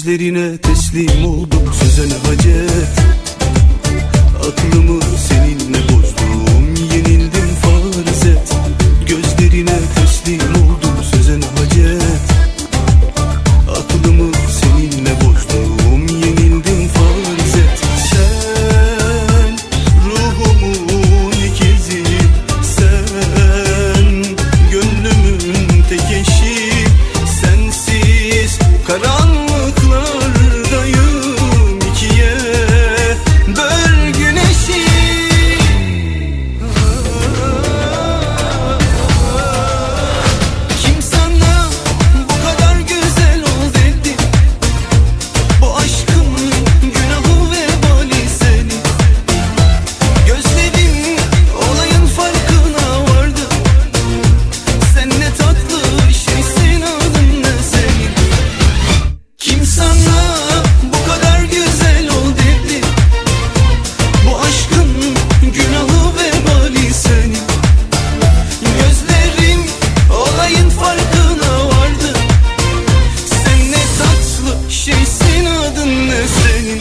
Gözlerine teslim oldum söze ne hacet. Aklımı seninle bozdum, yenildim farz et. Gözlerine teslim oldum söze ne hacet. Aklımı seninle bozdum, yenildim farz et. Sen ruhumun ikizi, sen gönlümün tek eşi. Sensiz karanlıklardayım, ikiye böl güneşi. Kim sana bu kadar güzel ol dedi? Bu aşkın günahı vebali senin. Gözlerim olayın farkına vardı. Sen ne tatlı şeysin, adın ne senin? Kim sana bu kadar güzel ol dedi? Bu aşkın günahı vebali senin. Gözlerim olayın farkına vardı. Sen ne tatlı şeysin, adın ne senin?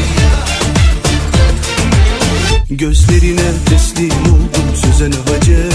Gözlerine teslim oldum söze ne hacet.